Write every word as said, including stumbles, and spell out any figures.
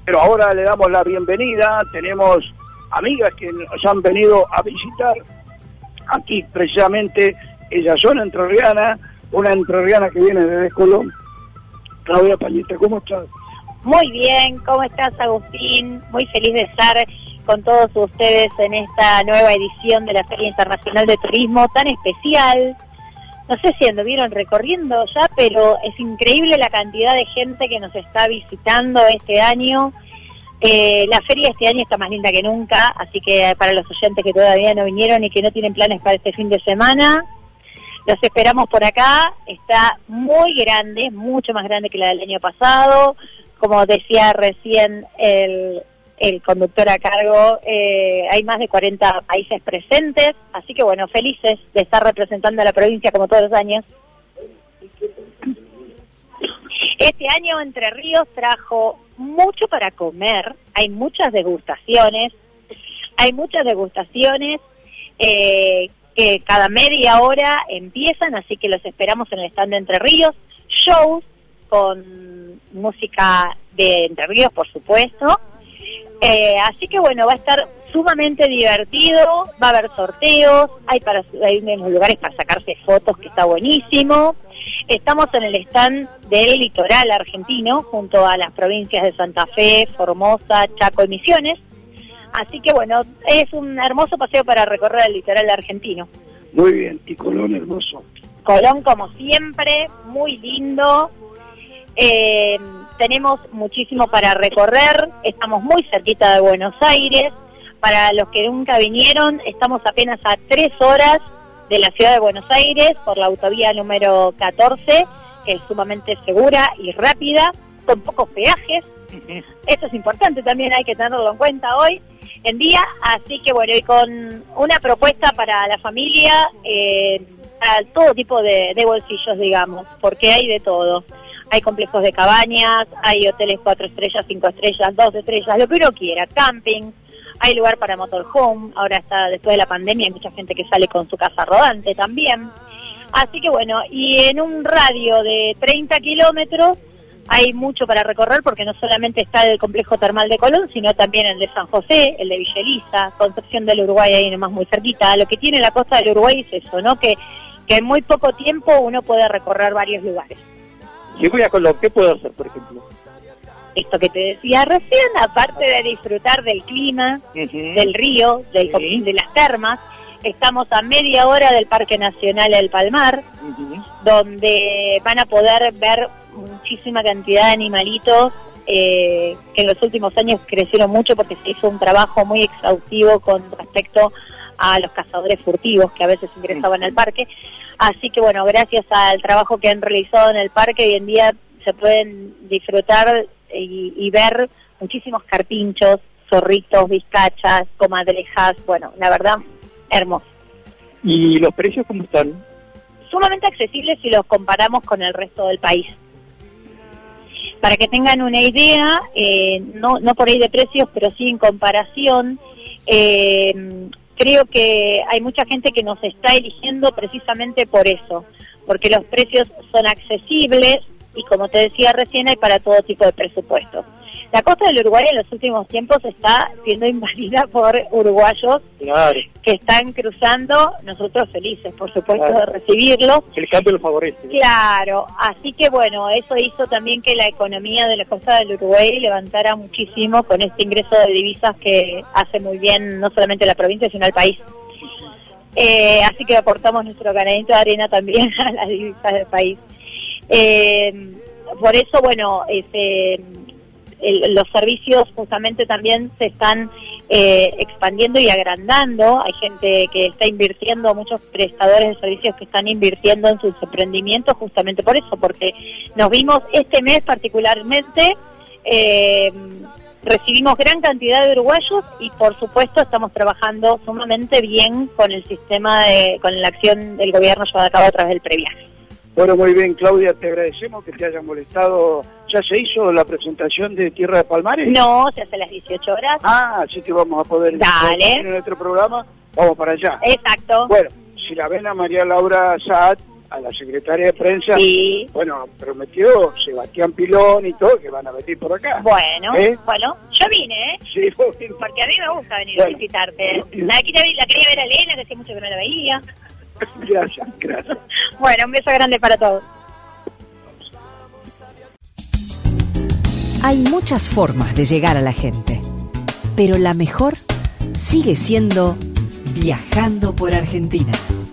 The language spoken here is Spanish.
Pero ahora le damos la bienvenida, tenemos amigas que nos han venido a visitar aquí precisamente, ellas son entrerrianas, una entrerriana que viene desde Colón. Claudia Pañita, ¿cómo estás? Muy bien, ¿cómo estás, Agustín? Muy feliz de estar con todos ustedes en esta nueva edición de la Feria Internacional de Turismo tan especial. No sé si anduvieron recorriendo ya, pero es increíble la cantidad de gente que nos está visitando este año. Eh, la feria este año está más linda que nunca, así que para los oyentes que todavía no vinieron y que no tienen planes para este fin de semana, los esperamos por acá. Está muy grande, mucho más grande que la del año pasado. Como decía recién el, el conductor a cargo, eh, hay más de cuarenta países presentes, así que bueno, felices de estar representando a la provincia como todos los años. Este año Entre Ríos trajo mucho para comer, hay muchas degustaciones, hay muchas degustaciones eh, que cada media hora empiezan, así que los esperamos en el stand de Entre Ríos, shows con música de Entre Ríos, por supuesto. Eh, así que bueno, va a estar sumamente divertido, va a haber sorteos, hay para hay unos lugares para sacarse fotos que está buenísimo. Estamos en el stand del litoral argentino, junto a las provincias de Santa Fe, Formosa, Chaco y Misiones. Así que bueno, es un hermoso paseo para recorrer el litoral argentino. Muy bien, y Colón hermoso. Colón, como siempre, muy lindo. Eh, tenemos muchísimo para recorrer, estamos muy cerquita de Buenos Aires. Para los que nunca vinieron, estamos apenas a tres horas de la ciudad de Buenos Aires por la autovía número catorce, que es sumamente segura y rápida, con pocos peajes. Esto es importante, también hay que tenerlo en cuenta hoy en día. Así que bueno, y con una propuesta para la familia, eh, para todo tipo de, de bolsillos, digamos, porque hay de todo. Hay complejos de cabañas, hay hoteles cuatro estrellas, cinco estrellas, dos estrellas, lo que uno quiera, camping, hay lugar para motorhome, ahora está después de la pandemia hay mucha gente que sale con su casa rodante también. Así que bueno, y en un radio de treinta kilómetros hay mucho para recorrer, porque no solamente está el complejo termal de Colón, sino también el de San José, el de Villa Elisa, Concepción del Uruguay, ahí nomás muy cerquita. Lo que tiene la costa del Uruguay es eso, ¿no? Que, que en muy poco tiempo uno puede recorrer varios lugares. Si voy a Colón, ¿qué puedo hacer, por ejemplo? Esto que te decía recién, aparte de disfrutar del clima, uh-huh. del río, del, sí. de las termas, estamos a media hora del Parque Nacional El Palmar, uh-huh. donde van a poder ver muchísima cantidad de animalitos eh, que en los últimos años crecieron mucho porque se hizo un trabajo muy exhaustivo con respecto a los cazadores furtivos que a veces ingresaban uh-huh. al parque. Así que bueno, gracias al trabajo que han realizado en el parque, hoy en día se pueden disfrutar y, y ver muchísimos carpinchos, zorritos, vizcachas, comadrejas, bueno, la verdad, hermoso. ¿Y los precios cómo están? Sumamente accesibles si los comparamos con el resto del país. Para que tengan una idea, eh, no, no por ahí de precios, pero sí en comparación, eh, creo que hay mucha gente que nos está eligiendo precisamente por eso, porque los precios son accesibles y, como te decía recién, hay para todo tipo de presupuestos. La costa del Uruguay en los últimos tiempos está siendo invadida por uruguayos claro. que están cruzando, nosotros felices, por supuesto, claro. de recibirlos. El cambio lo favorece. Claro, así que bueno, eso hizo también que la economía de la costa del Uruguay levantara muchísimo con este ingreso de divisas que hace muy bien no solamente a la provincia, sino al país. Eh, así que aportamos nuestro granito de arena también a las divisas del país. Eh, por eso, bueno, ese... El, los servicios justamente también se están eh, expandiendo y agrandando. Hay gente que está invirtiendo, muchos prestadores de servicios que están invirtiendo en sus emprendimientos justamente por eso, porque nos vimos este mes particularmente, eh, recibimos gran cantidad de uruguayos y por supuesto estamos trabajando sumamente bien con el sistema, de, con la acción del gobierno llevada a cabo a través del previaje. Bueno, muy bien, Claudia, te agradecemos que te hayan molestado. ¿Ya se hizo la presentación de Tierra de Palmares? No, se hace a las dieciocho horas. Ah, así que vamos a poder... Dale. En nuestro programa, vamos para allá. Exacto. Bueno, si la ven a María Laura Saad, a la secretaria de prensa. Sí. Bueno, prometió Sebastián Pilón y todo que van a venir por acá. Bueno, ¿Eh? bueno, yo vine, ¿eh? Sí, porque a mí me gusta venir bueno. a visitarte. La quería, la quería ver a Elena, que hacía mucho que no la veía. Gracias, gracias. Bueno, un beso grande para todos. Hay muchas formas de llegar a la gente, pero la mejor sigue siendo Viajando por Argentina.